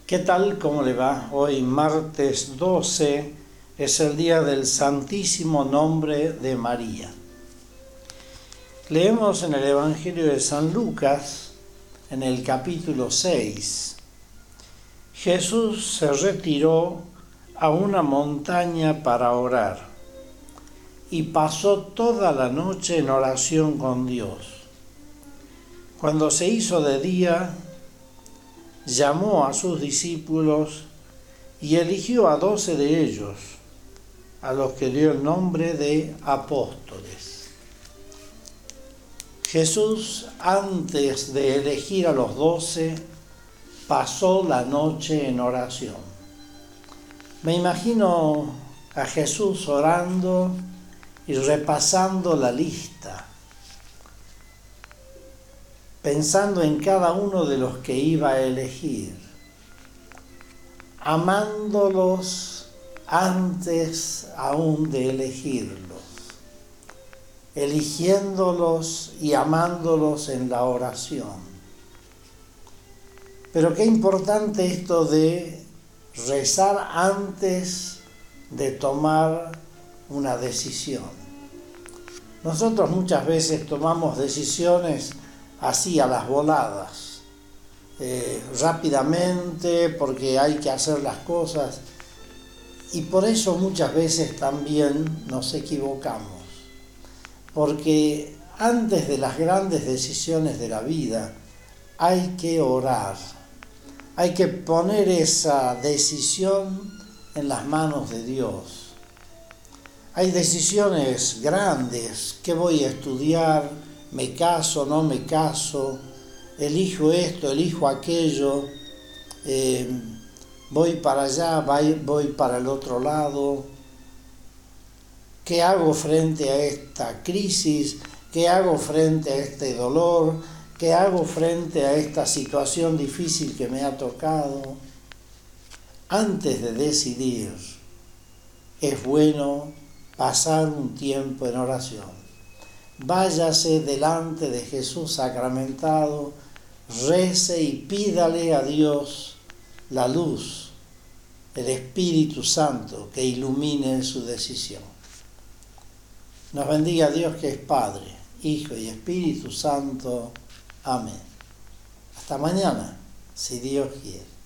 ¿Qué tal? ¿Cómo le va? Hoy, martes 12, es el día del Santísimo Nombre de María. Leemos en el Evangelio de San Lucas, en el capítulo 6. Jesús se retiró a una montaña para orar y pasó toda la noche en oración con Dios. Cuando se hizo de día, llamó a sus discípulos y eligió a 12 de ellos, a los que dio el nombre de apóstoles. Jesús, antes de elegir a los 12, pasó la noche en oración. Me imagino a Jesús orando y repasando la lista, pensando en cada uno de los que iba a elegir, amándolos antes aún de elegirlos, eligiéndolos y amándolos en la oración. Pero qué importante esto de rezar antes de tomar una decisión. Nosotros muchas veces tomamos decisiones así a las voladas, rápidamente, porque hay que hacer las cosas, y por eso muchas veces también nos equivocamos, porque antes de las grandes decisiones de la vida hay que orar, hay que poner esa decisión en las manos de Dios. Hay decisiones grandes: ¿qué voy a estudiar? ¿Me caso, no me caso? ¿Elijo esto, elijo aquello? ¿Voy para allá, voy para el otro lado? ¿Qué hago frente a esta crisis? ¿Qué hago frente a este dolor? ¿Qué hago frente a esta situación difícil que me ha tocado? Antes de decidir, es bueno pasar un tiempo en oración. Váyase delante de Jesús sacramentado, rece y pídale a Dios la luz, el Espíritu Santo que ilumine su decisión. Nos bendiga Dios, que es Padre, Hijo y Espíritu Santo. Amén. Hasta mañana, si Dios quiere.